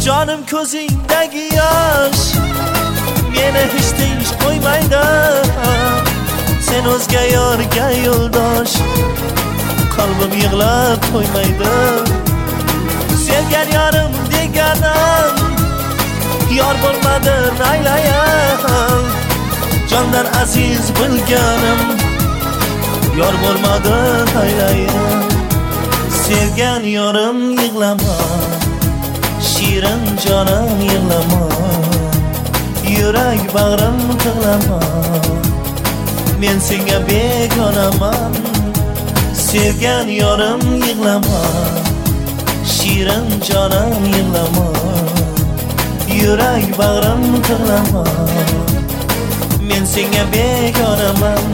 Canım ko'zingdagi yosh meni hech tinch qo'ymaydi. Sen o'zga yorga yo'ldosh, qalbim yig'lab qo'ymaydi. Sevgan yorim deganim yor bo'lmadi aylayam. Jondan aziz bilganim yor bo'lmadi aylayam. Sevgan yorim yig'lama, shirin jonim yig'lama, yurak bag'rim tig'lama. Men senga begonaman. Sevgan yorim yig'lama, shirin jonim yig'lama, yurak bag'rim tig'lama. Men senga begonaman.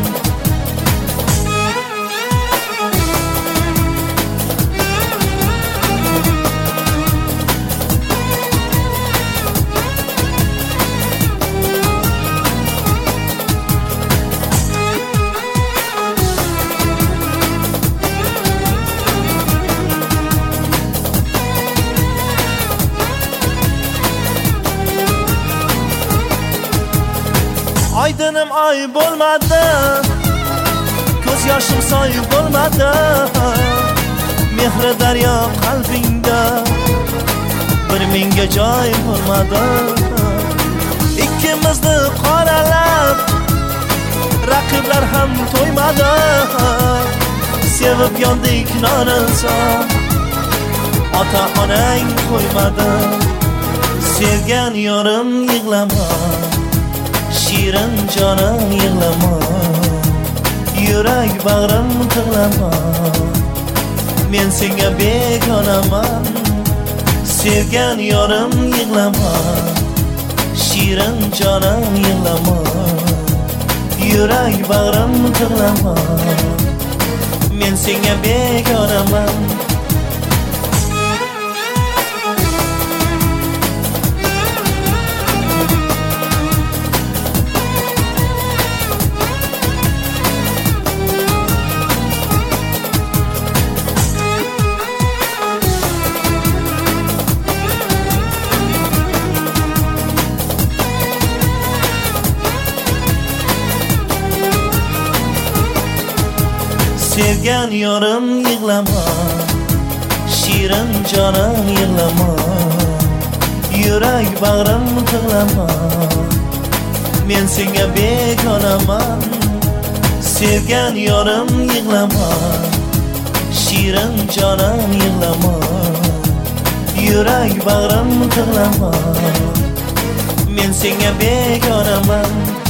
Aydinim ay bo'lmadi, ko'z yoshim soy bo'lmadi. Mehri daryo qalbingda bir menga joy bo'lmadi. Ikkimizni qoralab raqiblar ham to'ymadi. Sevib yondik nonilsa ota onang qo'ymadi. Sevgan yorim yig'lama, shirin jonim yig'lama, yurak bag'rim tig'lama. Men senga begonaman. Sevgan yorim yig'lama, shirin jonim yig'lama, yurak bag'rim tig'lama. Men senga begonaman. Sevgan yorim yig'lama, shirin jonim yig'lama, yurak bag'rim tig'lama. Men senga begonaman. Sevgan yorim yig'lama, shirin jonim yig'lama, yurak bag'rim tig'lama. Men senga begonaman.